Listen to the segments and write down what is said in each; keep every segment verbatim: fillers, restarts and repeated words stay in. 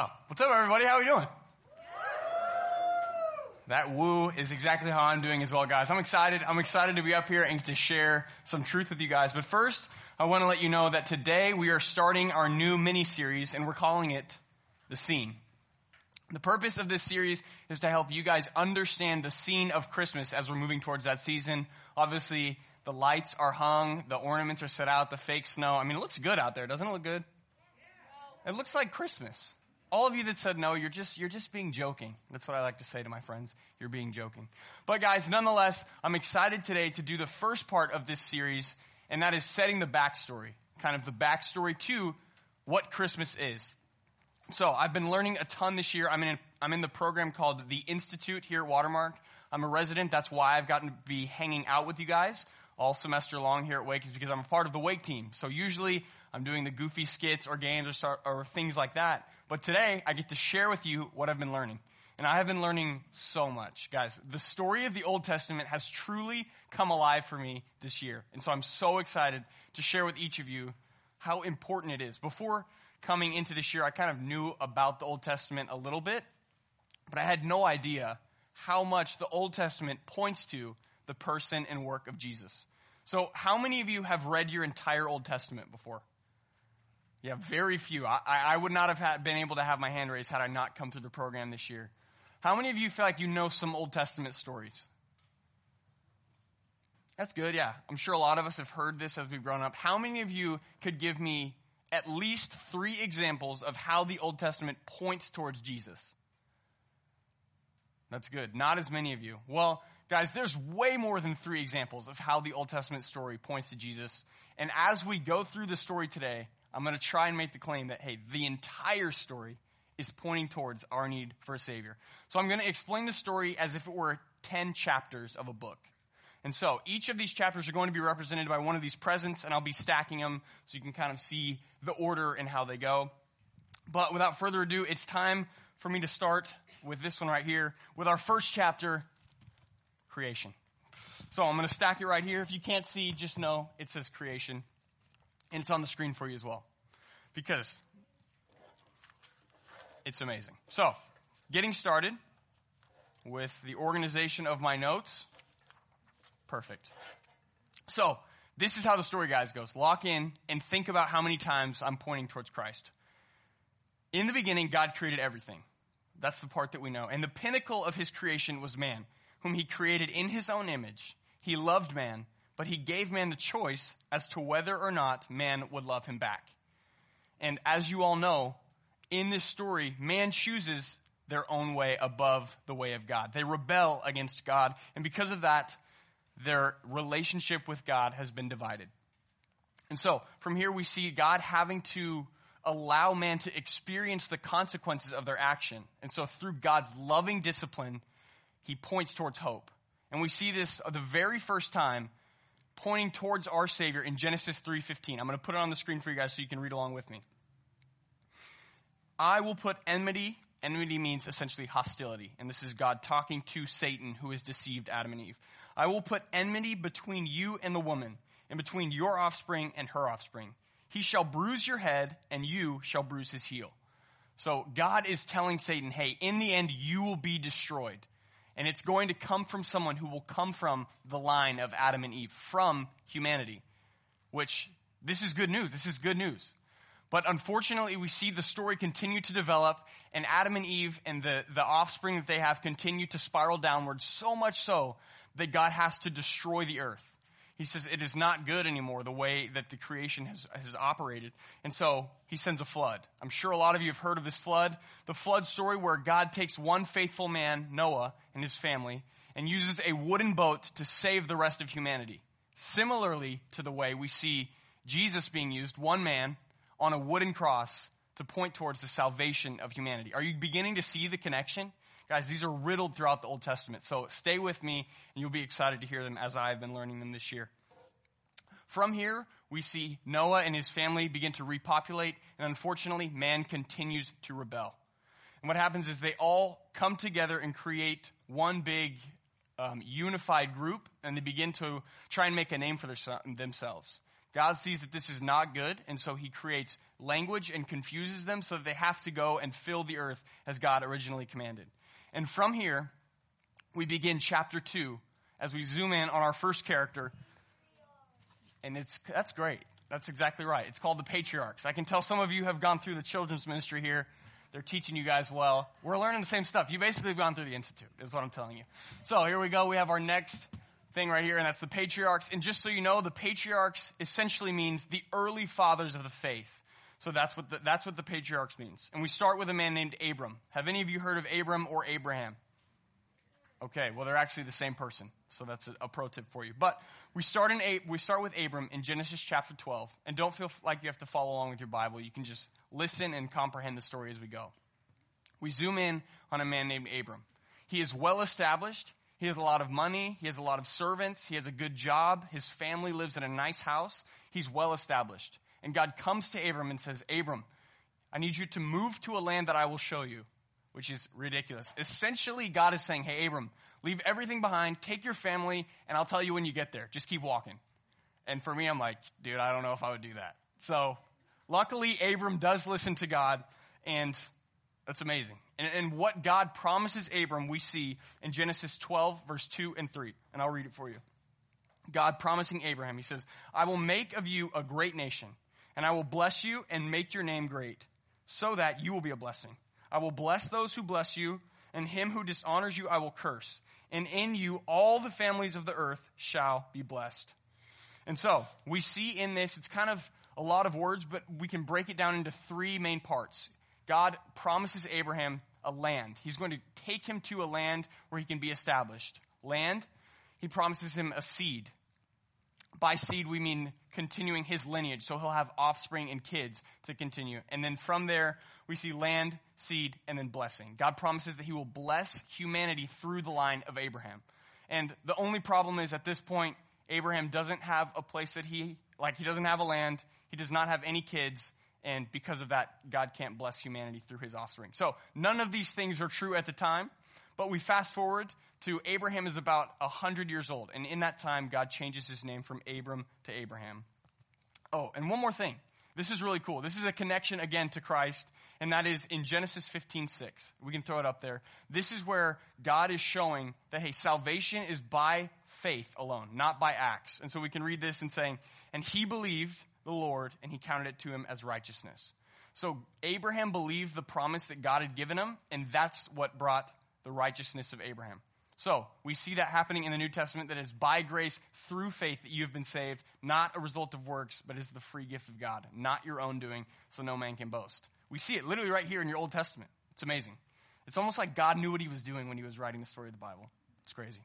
Wow. What's up, everybody? How are we doing? That woo is exactly how I'm doing as well, guys. I'm excited. I'm excited to be up here and to share some truth with you guys. But first, I want to let you know that today we are starting our new mini-series, and we're calling it The Scene. The purpose of this series is to help you guys understand the scene of Christmas as we're moving towards that season. Obviously, the lights are hung, the ornaments are set out, the fake snow. I mean, it looks good out there. Doesn't it look good? It looks like Christmas. All of you that said no, you're just, you're just being joking. That's what I like to say to my friends. You're being joking. But guys, nonetheless, I'm excited today to do the first part of this series, and that is setting the backstory. Kind of the backstory to what Christmas is. So I've been learning a ton this year. I'm in, I'm in the program called The Institute here at Watermark. I'm a resident. That's why I've gotten to be hanging out with you guys all semester long here at Wake, is because I'm a part of the Wake team. So usually I'm doing the goofy skits or games or, start, or things like that. But today I get to share with you what I've been learning. And I have been learning so much. Guys, the story of the Old Testament has truly come alive for me this year. And so I'm so excited to share with each of you how important it is. Before coming into this year, I kind of knew about the Old Testament a little bit, but I had no idea how much the Old Testament points to the person and work of Jesus. So how many of you have read your entire Old Testament before? Yeah, very few. I, I would not have had, been able to have my hand raised had I not come through the program this year. How many of you feel like you know some Old Testament stories? That's good, yeah. I'm sure a lot of us have heard this as we've grown up. How many of you could give me at least three examples of how the Old Testament points towards Jesus? That's good. Not as many of you. Well, guys, there's way more than three examples of how the Old Testament story points to Jesus. And as we go through the story today, I'm going to try and make the claim that, hey, the entire story is pointing towards our need for a Savior. So I'm going to explain the story as if it were ten chapters of a book. And so each of these chapters are going to be represented by one of these presents, and I'll be stacking them so you can kind of see the order and how they go. But without further ado, it's time for me to start with this one right here, with our first chapter, creation. So I'm going to stack it right here. If you can't see, just know it says creation. And it's on the screen for you as well, because it's amazing. So, getting started with the organization of my notes. Perfect. So, this is how the story, guys, goes. Lock in and think about how many times I'm pointing towards Christ. In the beginning, God created everything. That's the part that we know. And the pinnacle of his creation was man, whom he created in his own image. He loved man, but he gave man the choice as to whether or not man would love him back. And as you all know, in this story, man chooses their own way above the way of God. They rebel against God, and because of that, their relationship with God has been divided. And so, from here we see God having to allow man to experience the consequences of their action. And so through God's loving discipline, he points towards hope. And we see this the very first time pointing towards our Savior in Genesis three fifteen. I'm going to put it on the screen for you guys so you can read along with me. I will put enmity. Enmity means essentially hostility. And this is God talking to Satan, who has deceived Adam and Eve. I will put enmity between you and the woman, and between your offspring and her offspring. He shall bruise your head, and you shall bruise his heel. So God is telling Satan, hey, in the end, you will be destroyed. And it's going to come from someone who will come from the line of Adam and Eve, from humanity. Which, this is good news. This is good news. But unfortunately, we see the story continue to develop, and Adam and Eve and the, the offspring that they have continue to spiral downwards, so much so that God has to destroy the earth. He says it is not good anymore, the way that the creation has, has operated. And so he sends a flood. I'm sure a lot of you have heard of this flood. The flood story where God takes one faithful man, Noah, and his family, and uses a wooden boat to save the rest of humanity. Similarly to the way we see Jesus being used, one man, on a wooden cross to point towards the salvation of humanity. Are you beginning to see the connection? Guys, these are riddled throughout the Old Testament. So stay with me, and you'll be excited to hear them as I have been learning them this year. From here, we see Noah and his family begin to repopulate, and unfortunately, man continues to rebel. And what happens is they all come together and create one big um, unified group, and they begin to try and make a name for their, themselves. God sees that this is not good, and so he creates language and confuses them so that they have to go and fill the earth as God originally commanded. And from here, we begin chapter two as we zoom in on our first character. And it's that's great. That's exactly right. It's called the patriarchs. I can tell some of you have gone through the children's ministry here. They're teaching you guys well. We're learning the same stuff. You basically have gone through the Institute, is what I'm telling you. So here we go. We have our next thing right here, and that's the patriarchs. And just so you know, the patriarchs essentially means the early fathers of the faith. So that's what the, that's what the patriarchs means. And we start with a man named Abram. Have any of you heard of Abram or Abraham? Okay, well, they're actually the same person. So that's a, a pro tip for you. But we start in a, we start with Abram in Genesis chapter twelve. And don't feel like you have to follow along with your Bible. You can just listen and comprehend the story as we go. We zoom in on a man named Abram. He is well established. He has a lot of money. He has a lot of servants. He has a good job. His family lives in a nice house. He's well established. And God comes to Abram and says, Abram, I need you to move to a land that I will show you, which is ridiculous. Essentially, God is saying, hey, Abram, leave everything behind, take your family, and I'll tell you when you get there. Just keep walking. And for me, I'm like, dude, I don't know if I would do that. So luckily, Abram does listen to God, and that's amazing. And, and what God promises Abram, we see in Genesis twelve, verse two and three. And I'll read it for you. God promising Abraham, he says, I will make of you a great nation, and I will bless you and make your name great, so that you will be a blessing. I will bless those who bless you, and him who dishonors you I will curse. And in you all the families of the earth shall be blessed. And so, we see in this, it's kind of a lot of words, but we can break it down into three main parts. God promises Abraham a land. He's going to take him to a land where he can be established. Land, he promises him a seed. By seed, we mean continuing his lineage, so he'll have offspring and kids to continue. And then from there, we see land, seed, and then blessing. God promises that he will bless humanity through the line of Abraham. And the only problem is at this point, Abraham doesn't have a place that he, like he doesn't have a land, he does not have any kids, and because of that, God can't bless humanity through his offspring. So none of these things are true at the time, but we fast forward to Abraham is about one hundred years old. And in that time, God changes his name from Abram to Abraham. Oh, and one more thing. This is really cool. This is a connection again to Christ, and that is in Genesis fifteen six. We can throw it up there. This is where God is showing that, hey, salvation is by faith alone, not by acts. And so we can read this and saying, and he believed the Lord, and he counted it to him as righteousness. So Abraham believed the promise that God had given him, and that's what brought the righteousness of Abraham. So we see that happening in the New Testament, that it's by grace through faith that you have been saved, not a result of works, but is the free gift of God, not your own doing, so no man can boast. We see it literally right here in your Old Testament. It's amazing. It's almost like God knew what he was doing when he was writing the story of the Bible. It's crazy.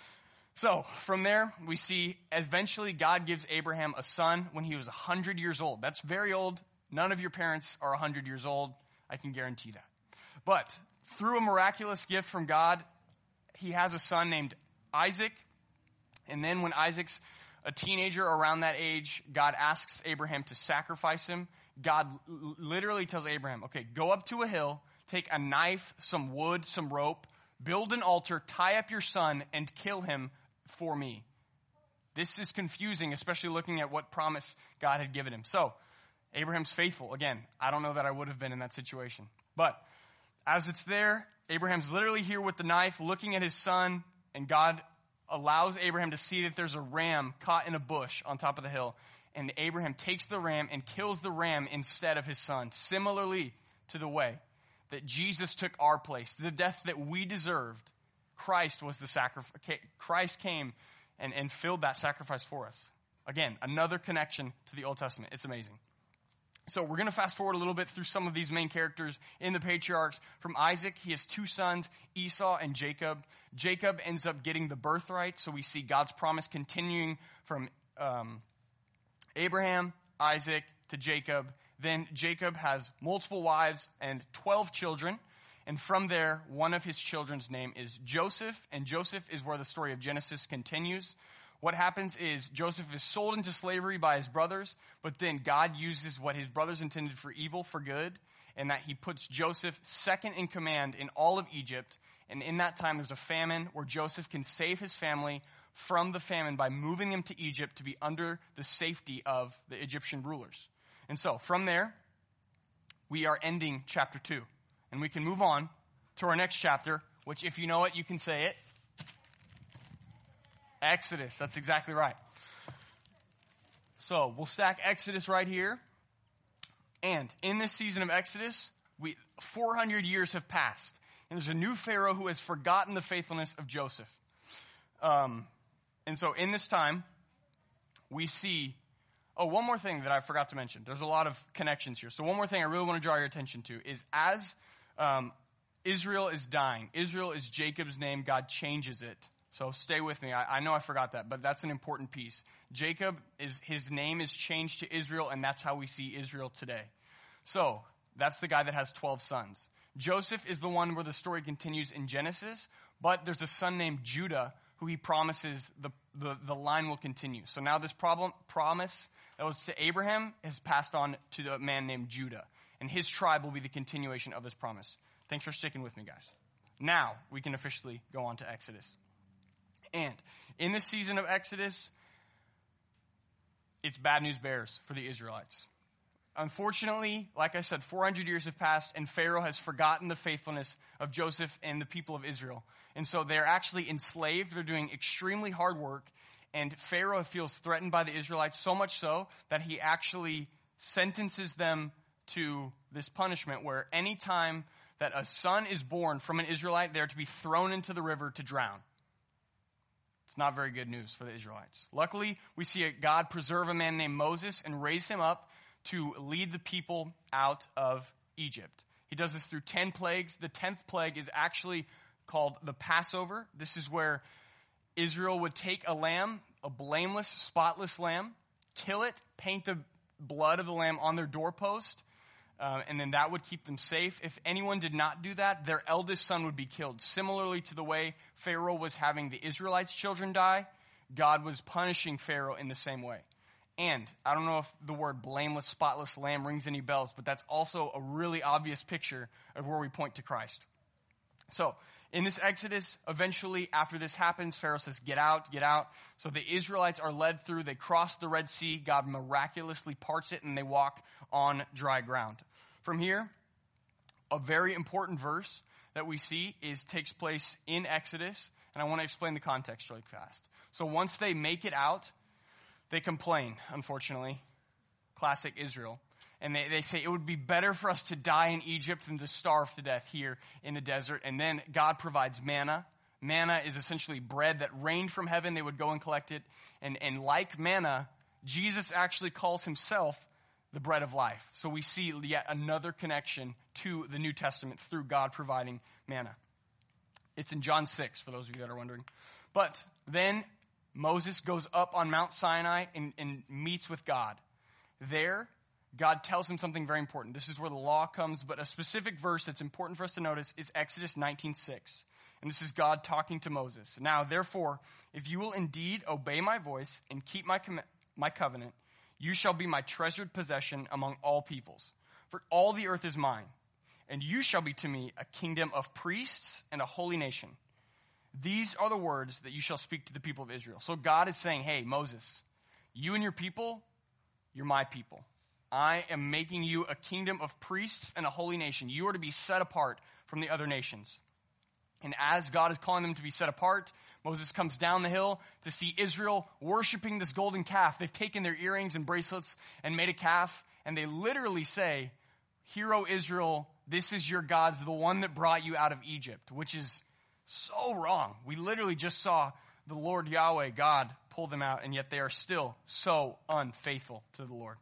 So from there, we see eventually God gives Abraham a son when he was one hundred years old. That's very old. None of your parents are one hundred years old. I can guarantee that. But through a miraculous gift from God, he has a son named Isaac. And then when Isaac's a teenager around that age, God asks Abraham to sacrifice him. God l- literally tells Abraham, okay, go up to a hill, take a knife, some wood, some rope, build an altar, tie up your son, and kill him for me. This is confusing, especially looking at what promise God had given him. So, Abraham's faithful. Again, I don't know that I would have been in that situation. But as it's there, Abraham's literally here with the knife, looking at his son, and God allows Abraham to see that there's a ram caught in a bush on top of the hill. And Abraham takes the ram and kills the ram instead of his son, similarly to the way that Jesus took our place, the death that we deserved. Christ was the sacrifice. Christ came and, and filled that sacrifice for us. Again, another connection to the Old Testament. It's amazing. So we're going to fast forward a little bit through some of these main characters in the patriarchs. From Isaac, he has two sons, Esau and Jacob. Jacob ends up getting the birthright, so we see God's promise continuing from um, Abraham, Isaac, to Jacob. Then Jacob has multiple wives and twelve children. And from there, one of his children's name is Joseph. And Joseph is where the story of Genesis continues. What happens is Joseph is sold into slavery by his brothers, but then God uses what his brothers intended for evil for good, and that he puts Joseph second in command in all of Egypt. And in that time, there's a famine where Joseph can save his family from the famine by moving them to Egypt to be under the safety of the Egyptian rulers. And so from there, we are ending chapter two. And we can move on to our next chapter, which if you know it, you can say it. Exodus. That's exactly right. So we'll stack Exodus right here. And in this season of Exodus, we four hundred years have passed. And there's a new Pharaoh who has forgotten the faithfulness of Joseph. Um, and so in this time, we see, oh, one more thing that I forgot to mention. There's a lot of connections here. So one more thing I really want to draw your attention to is as um, Israel is dying, Israel is Jacob's name, God changes it. So stay with me. I, I know I forgot that, but that's an important piece. Jacob, is his name is changed to Israel, and that's how we see Israel today. So that's the guy that has twelve sons. Joseph is the one where the story continues in Genesis, but there's a son named Judah who he promises the, the, the line will continue. So now this problem, promise that was to Abraham has passed on to the man named Judah, and his tribe will be the continuation of this promise. Thanks for sticking with me, guys. Now we can officially go on to Exodus. And in this season of Exodus, it's bad news bears for the Israelites. Unfortunately, like I said, four hundred years have passed, and Pharaoh has forgotten the faithfulness of Joseph and the people of Israel. And so they're actually enslaved. They're doing extremely hard work, and Pharaoh feels threatened by the Israelites, so much so that he actually sentences them to this punishment where any time that a son is born from an Israelite, they're to be thrown into the river to drown. It's not very good news for the Israelites. Luckily, we see a God preserve a man named Moses and raise him up to lead the people out of Egypt. He does this through ten plagues. The tenth plague is actually called the Passover. This is where Israel would take a lamb, a blameless, spotless lamb, kill it, paint the blood of the lamb on their doorpost, uh, and then that would keep them safe. If anyone did not do that, their eldest son would be killed. Similarly to the way Pharaoh was having the Israelites' children die, God was punishing Pharaoh in the same way. And I don't know if the word blameless, spotless lamb rings any bells, but that's also a really obvious picture of where we point to Christ. So in this Exodus, eventually after this happens, Pharaoh says, get out, get out. So the Israelites are led through. They cross the Red Sea. God miraculously parts it, and they walk on dry ground. From here, a very important verse that we see is takes place in Exodus, and I want to explain the context really fast. So once they make it out, they complain, unfortunately. Classic Israel. And they, they say it would be better for us to die in Egypt than to starve to death here in the desert. And then God provides manna. Manna is essentially bread that rained from heaven. They would go and collect it. And, and like manna, Jesus actually calls himself the bread of life. So we see yet another connection to the New Testament through God providing manna. It's in John six, for those of you that are wondering. But then Moses goes up on Mount Sinai and, and meets with God. There, God tells him something very important. This is where the law comes, but a specific verse that's important for us to notice is Exodus nineteen six. And this is God talking to Moses. Now, therefore, if you will indeed obey my voice and keep my com- my covenant, you shall be my treasured possession among all peoples. For all the earth is mine, and you shall be to me a kingdom of priests and a holy nation. These are the words that you shall speak to the people of Israel. So God is saying, hey, Moses, you and your people, you're my people. I am making you a kingdom of priests and a holy nation. You are to be set apart from the other nations. And as God is calling them to be set apart, Moses comes down the hill to see Israel worshiping this golden calf. They've taken their earrings and bracelets and made a calf, and they literally say, "Hear, O Israel, this is your God, the one that brought you out of Egypt," which is so wrong. We literally just saw the Lord Yahweh, God, pull them out, and yet they are still so unfaithful to the Lord.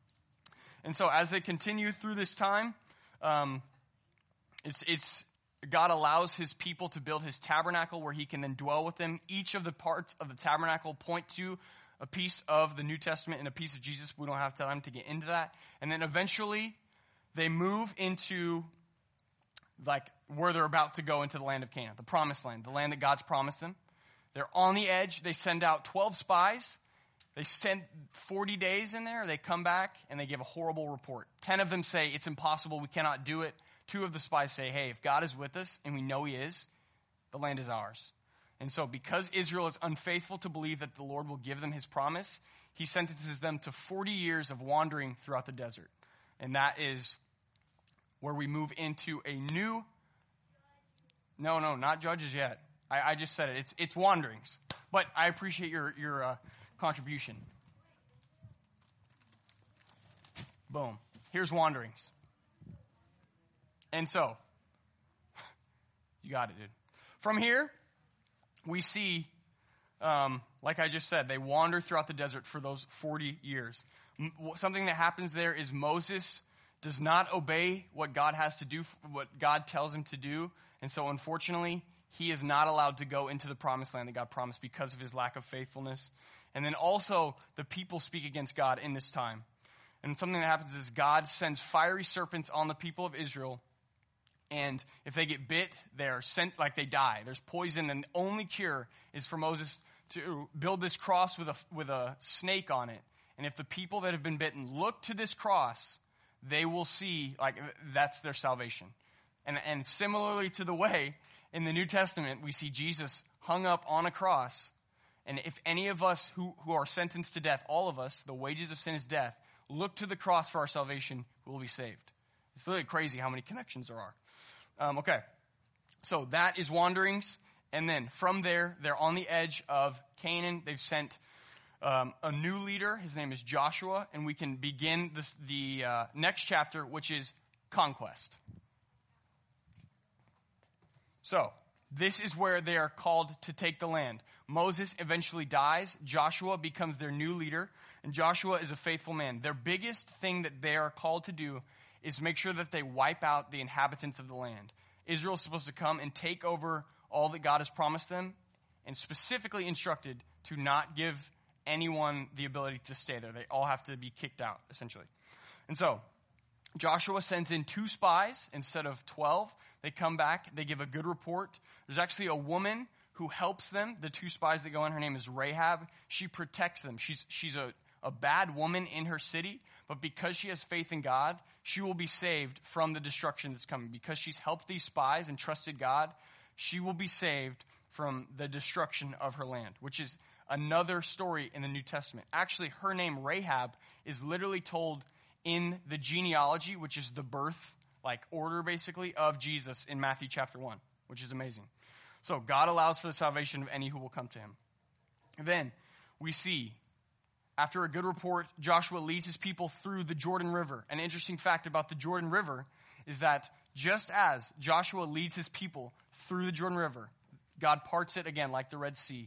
And so as they continue through this time, um, it's it's God allows his people to build his tabernacle where he can then dwell with them. Each of the parts of the tabernacle point to a piece of the New Testament and a piece of Jesus. We don't have time to get into that. And then eventually they move into like where they're about to go into the land of Canaan, the promised land, the land that God's promised them. They're on the edge. They send out twelve spies. They spend forty days in there. They come back and they give a horrible report. Ten of them say, it's impossible. We cannot do it. Two of the spies say, hey, if God is with us and we know he is, the land is ours. And so because Israel is unfaithful to believe that the Lord will give them his promise, he sentences them to forty years of wandering throughout the desert. And that is where we move into a new... No, no, not Judges yet. I, I just said it. It's it's wanderings. But I appreciate your, your uh, contribution. Boom. Here's wanderings. And so, you got it, dude. From here, we see, um, like I just said, they wander throughout the desert for those forty years. M- something that happens there is Moses does not obey what God has to do, what God tells him to do. And so, unfortunately, he is not allowed to go into the promised land that God promised because of his lack of faithfulness. And then also, the people speak against God in this time. And something that happens is God sends fiery serpents on the people of Israel. And if they get bit, they're sent like they die. There's poison, and the only cure is for Moses to build this cross with a, with a snake on it. And if the people that have been bitten look to this cross, they will see, like, that's their salvation. And, and similarly to the way, in the New Testament, we see Jesus hung up on a cross. And if any of us who, who are sentenced to death, all of us, the wages of sin is death, look to the cross for our salvation, we will be saved. It's literally crazy how many connections there are. Um, okay, so that is wanderings. And then from there, they're on the edge of Canaan. They've sent um, a new leader. His name is Joshua. And we can begin this, the uh, next chapter, which is conquest. So, this is where they are called to take the land. Moses eventually dies. Joshua becomes their new leader. And Joshua is a faithful man. Their biggest thing that they are called to do is make sure that they wipe out the inhabitants of the land. Israel is supposed to come and take over all that God has promised them, and specifically instructed to not give anyone the ability to stay there. They all have to be kicked out, essentially. And so, Joshua sends in two spies instead of twelve. They come back. They give a good report. There's actually a woman who helps them. The two spies that go in, her name is Rahab. She protects them. She's she's a, a bad woman in her city, but because she has faith in God, she will be saved from the destruction that's coming. Because she's helped these spies and trusted God, she will be saved from the destruction of her land, which is another story in the New Testament. Actually, her name, Rahab, is literally told in the genealogy, which is the birth, like order basically, of Jesus in Matthew chapter one, which is amazing. So God allows for the salvation of any who will come to him. Then we see, after a good report, Joshua leads his people through the Jordan River. An interesting fact about the Jordan River is that just as Joshua leads his people through the Jordan River, God parts it again like the Red Sea,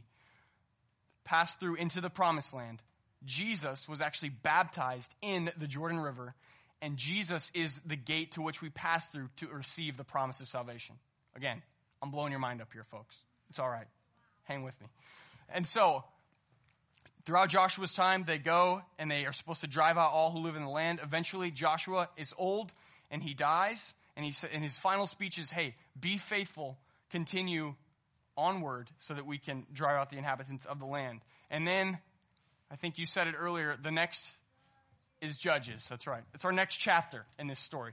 passed through into the promised land. Jesus was actually baptized in the Jordan River, and Jesus is the gate to which we pass through to receive the promise of salvation. Again, I'm blowing your mind up here, folks. It's all right. Hang with me. And so, throughout Joshua's time, they go and they are supposed to drive out all who live in the land. Eventually, Joshua is old and he dies. And he, in his final speech is, hey, be faithful, continue onward so that we can drive out the inhabitants of the land. And then, I think you said it earlier, the next is Judges. That's right. It's our next chapter in this story.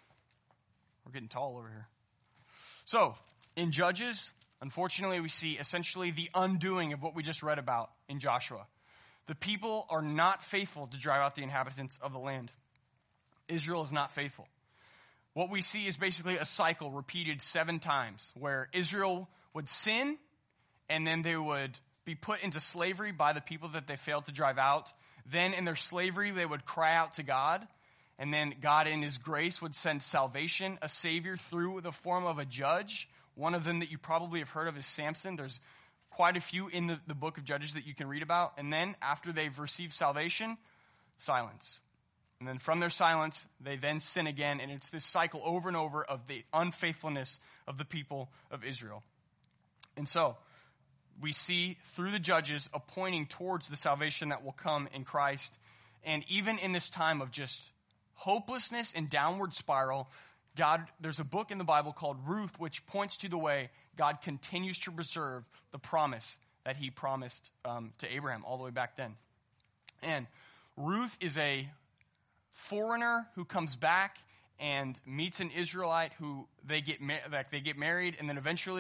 We're getting tall over here. So, in Judges, unfortunately, we see essentially the undoing of what we just read about in Joshua. The people are not faithful to drive out the inhabitants of the land. Israel is not faithful. What we see is basically a cycle repeated seven times where Israel would sin and then they would be put into slavery by the people that they failed to drive out. Then in their slavery, they would cry out to God. And then God in his grace would send salvation, a savior through the form of a judge. One of them that you probably have heard of is Samson. There's quite a few in the, the book of Judges that you can read about. And then after they've received salvation, silence. And then from their silence, they then sin again. And it's this cycle over and over of the unfaithfulness of the people of Israel. And so we see through the Judges a pointing towards the salvation that will come in Christ. And even in this time of just hopelessness and downward spiral, God, there's a book in the Bible called Ruth, which points to the way God continues to preserve the promise that he promised um, to Abraham all the way back then. And Ruth is a foreigner who comes back and meets an Israelite who they get ma- like they get married, and then eventually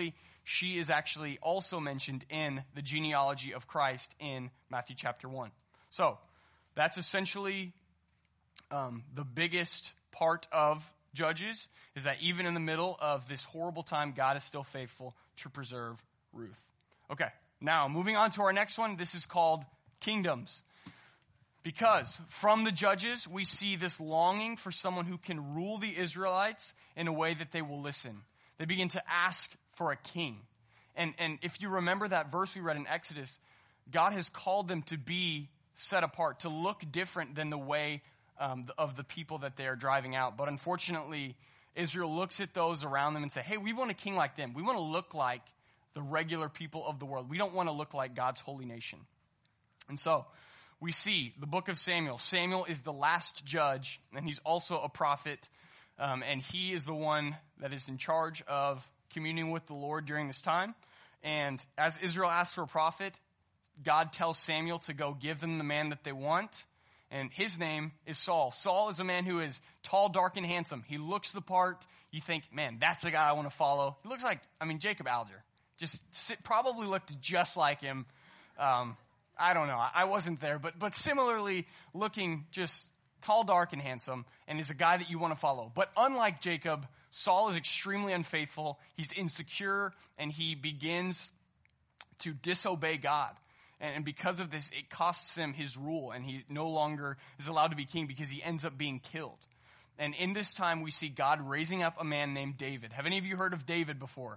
she is actually also mentioned in the genealogy of Christ in Matthew chapter one. So that's essentially um, the biggest part of Judges, is that even in the middle of this horrible time, God is still faithful to preserve Ruth. Okay, now moving on to our next one. This is called Kingdoms. Because from the Judges, we see this longing for someone who can rule the Israelites in a way that they will listen. They begin to ask for a king. And, and if you remember that verse we read in Exodus, God has called them to be set apart, to look different than the way um, of the people that they are driving out. But unfortunately, Israel looks at those around them and say, hey, we want a king like them. We want to look like the regular people of the world. We don't want to look like God's holy nation. And so we see the book of Samuel. Samuel is the last judge, and he's also a prophet. Um, and he is the one that is in charge of communing with the Lord during this time. And as Israel asks for a prophet, God tells Samuel to go give them the man that they want. And his name is Saul. Saul is a man who is tall, dark, and handsome. He looks the part. You think, man, that's a guy I want to follow. He looks like, I mean, Jacob Alger. Just sit, probably looked just like him. Um, I don't know. I wasn't there. But, but similarly looking just tall, dark, and handsome, and is a guy that you want to follow. But unlike Jacob, Saul is extremely unfaithful. He's insecure, and he begins to disobey God. And because of this, it costs him his rule, and he no longer is allowed to be king because he ends up being killed. And in this time, we see God raising up a man named David. Have any of you heard of David before?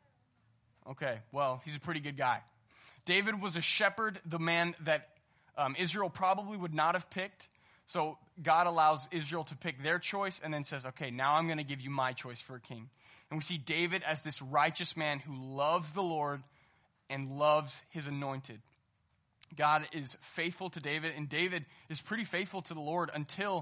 Okay, well, he's a pretty good guy. David was a shepherd, the man that um, Israel probably would not have picked. So God allows Israel to pick their choice and then says, okay, now I'm going to give you my choice for a king. And we see David as this righteous man who loves the Lord and loves his anointed. God is faithful to David, and David is pretty faithful to the Lord until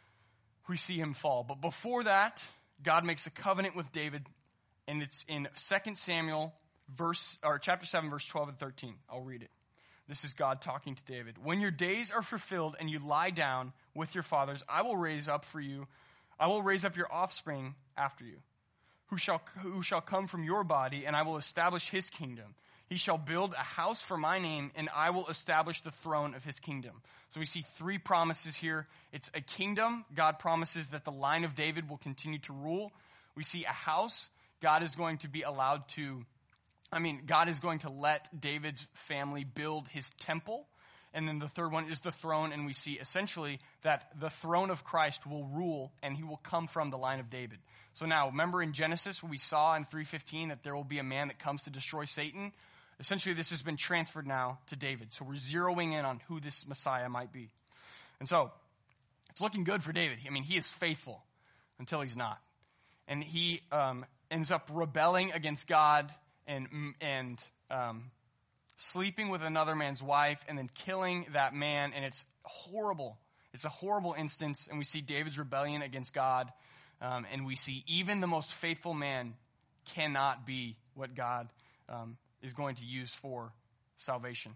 we see him fall. But before that, God makes a covenant with David, and it's in Second Samuel verse or chapter seven, verse twelve and thirteen. I'll read it. This is God talking to David. When your days are fulfilled and you lie down with your fathers, I will raise up for you, I will raise up your offspring after you, who shall who shall come from your body, and I will establish his kingdom. He shall build a house for my name, and I will establish the throne of his kingdom. So we see three promises here. It's a kingdom. God promises that the line of David will continue to rule. We see a house. God is going to be allowed to, I mean, God is going to let David's family build his temple. And then the third one is the throne, and we see essentially that the throne of Christ will rule, and he will come from the line of David. So now, remember in Genesis, we saw in three fifteen that there will be a man that comes to destroy Satan. Essentially, this has been transferred now to David. So we're zeroing in on who this Messiah might be. And so, it's looking good for David. I mean, he is faithful until he's not. And he um, ends up rebelling against God and and um, sleeping with another man's wife and then killing that man. And it's horrible. It's a horrible instance. And we see David's rebellion against God. Um, and we see even the most faithful man cannot be what God um is going to use for salvation.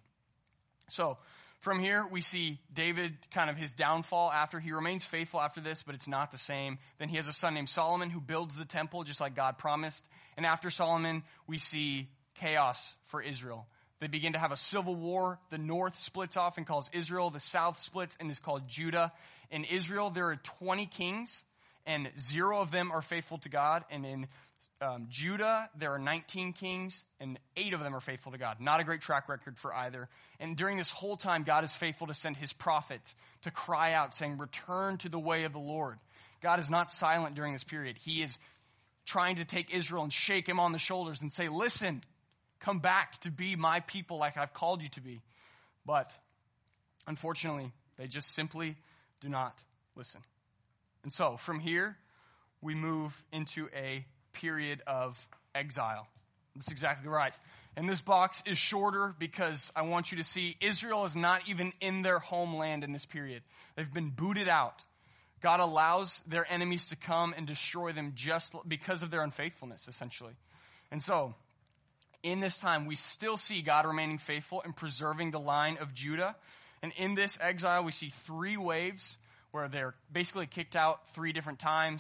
So from here, we see David, kind of his downfall after. He remains faithful after this, but it's not the same. Then he has a son named Solomon who builds the temple just like God promised. And after Solomon, we see chaos for Israel. They begin to have a civil war. The north splits off and calls Israel. The south splits and is called Judah. In Israel, there are twenty kings, and zero of them are faithful to God. And in Um, Judah, there are nineteen kings, and eight of them are faithful to God. Not a great track record for either. And during this whole time, God is faithful to send his prophets to cry out, saying, return to the way of the Lord. God is not silent during this period. He is trying to take Israel and shake him on the shoulders and say, listen, come back to be my people like I've called you to be. But unfortunately, they just simply do not listen. And so from here, we move into a period of exile. That's exactly right. And this box is shorter because I want you to see Israel is not even in their homeland in this period. They've been booted out. God allows their enemies to come and destroy them just because of their unfaithfulness, essentially. And so, in this time, we still see God remaining faithful and preserving the line of Judah. And in this exile, we see three waves where they're basically kicked out three different times.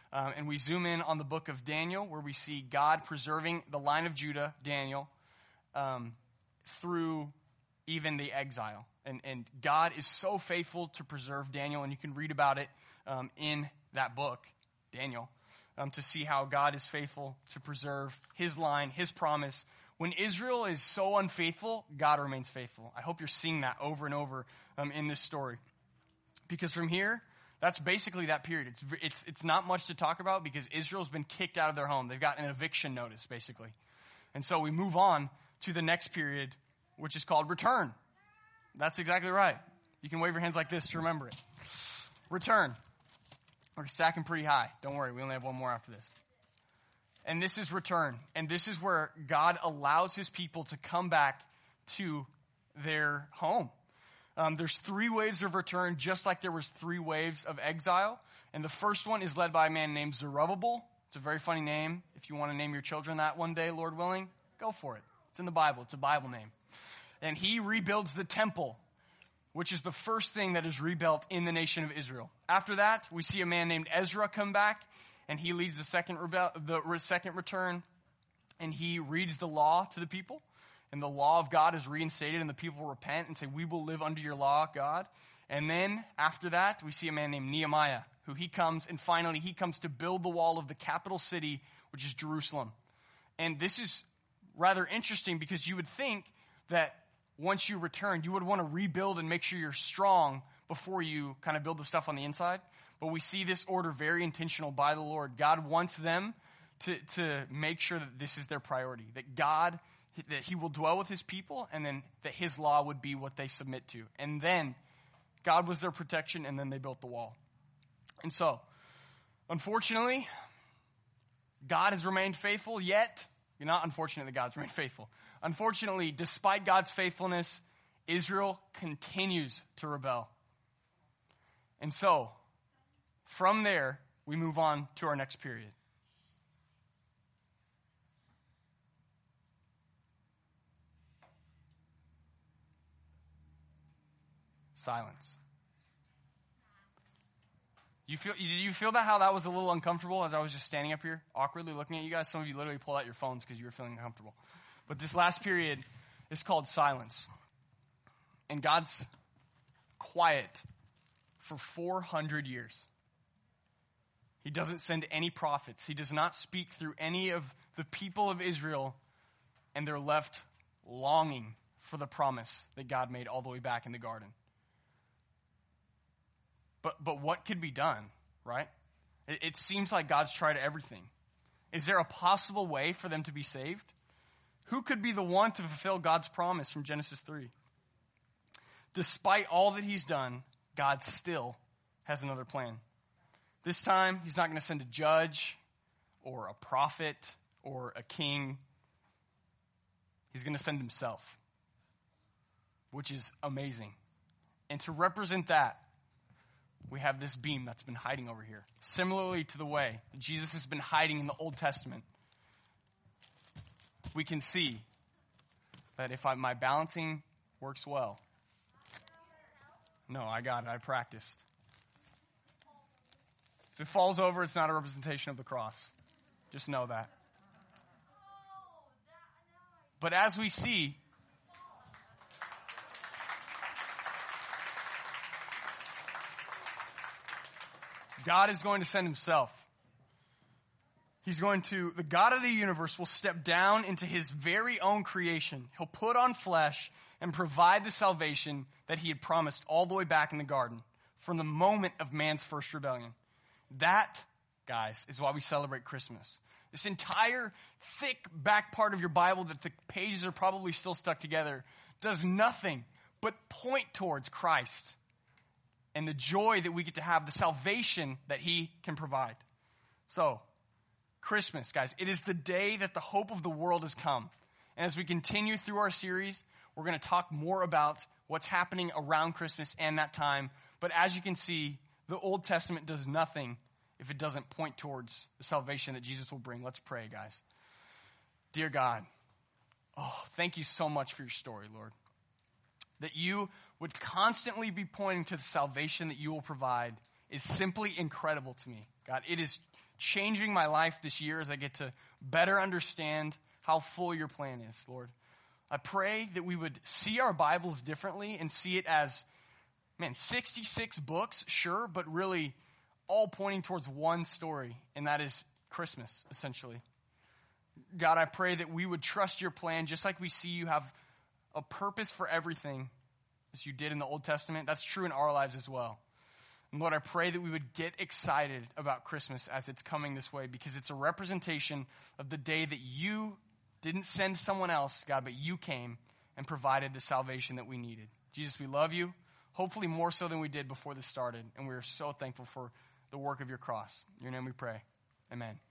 Um, and we zoom in on the book of Daniel, where we see God preserving the line of Judah, Daniel, um, through even the exile. And, and God is so faithful to preserve Daniel, and you can read about it um, in that book, Daniel, um, to see how God is faithful to preserve his line, his promise. When Israel is so unfaithful, God remains faithful. I hope you're seeing that over and over um, in this story. Because from here, that's basically that period. It's, it's, it's not much to talk about because Israel's been kicked out of their home. They've got an eviction notice, basically. And so we move on to the next period, which is called return. That's exactly right. You can wave your hands like this to remember it. Return. We're stacking pretty high. Don't worry, we only have one more after this. And this is return. And this is where God allows his people to come back to their home. Um, there's three waves of return, just like there was three waves of exile. And the first one is led by a man named Zerubbabel. It's a very funny name. If you want to name your children that one day, Lord willing, go for it. It's in the Bible. It's a Bible name. And he rebuilds the temple, which is the first thing that is rebuilt in the nation of Israel. After that, we see a man named Ezra come back, and he leads the second rebel- the second return, and he reads the law to the people. And the law of God is reinstated, and the people repent and say, we will live under your law, God. And then after that, we see a man named Nehemiah, who he comes, and finally he comes to build the wall of the capital city, which is Jerusalem. And this is rather interesting because you would think that once you return, you would want to rebuild and make sure you're strong before you kind of build the stuff on the inside. But we see this order very intentional by the Lord. God wants them to, to make sure that this is their priority, that God, that he will dwell with his people, and then that his law would be what they submit to. And then God was their protection, and then they built the wall. And so, unfortunately, God has remained faithful, yet, you're not unfortunate that God's remained faithful. Unfortunately, despite God's faithfulness, Israel continues to rebel. And so, from there, we move on to our next period. Silence. You feel, did you feel that how that was a little uncomfortable as I was just standing up here, awkwardly looking at you guys? Some of you literally pulled out your phones because you were feeling uncomfortable. But this last period is called silence. And God's quiet for four hundred years. He doesn't send any prophets. He does not speak through any of the people of Israel, and they're left longing for the promise that God made all the way back in the garden. But but what could be done, right? It, it seems like God's tried everything. Is there a possible way for them to be saved? Who could be the one to fulfill God's promise from Genesis three? Despite all that he's done, God still has another plan. This time, he's not going to send a judge or a prophet or a king. He's going to send himself, which is amazing. And to represent that, we have this beam that's been hiding over here. Similarly to the way that Jesus has been hiding in the Old Testament, we can see that if I, my balancing works well. No, I got it. I practiced. If it falls over, it's not a representation of the cross. Just know that. But as we see, God is going to send himself. He's going to, the God of the universe will step down into his very own creation. He'll put on flesh and provide the salvation that he had promised all the way back in the garden from the moment of man's first rebellion. That, guys, is why we celebrate Christmas. This entire thick back part of your Bible that the pages are probably still stuck together does nothing but point towards Christ and the joy that we get to have, the salvation that he can provide. So, Christmas, guys, it is the day that the hope of the world has come. And as we continue through our series, we're going to talk more about what's happening around Christmas and that time. But as you can see, the Old Testament does nothing if it doesn't point towards the salvation that Jesus will bring. Let's pray, guys. Dear God, oh, thank you so much for your story, Lord. That you would constantly be pointing to the salvation that you will provide is simply incredible to me. God, it is changing my life this year as I get to better understand how full your plan is, Lord. I pray that we would see our Bibles differently and see it as, man, sixty-six books, sure, but really all pointing towards one story, and that is Christmas, essentially. God, I pray that we would trust your plan just like we see you have a purpose for everything as you did in the Old Testament. That's true in our lives as well. And Lord, I pray that we would get excited about Christmas as it's coming this way because it's a representation of the day that you didn't send someone else, God, but you came and provided the salvation that we needed. Jesus, we love you, hopefully more so than we did before this started, and we are so thankful for the work of your cross. In your name we pray. Amen.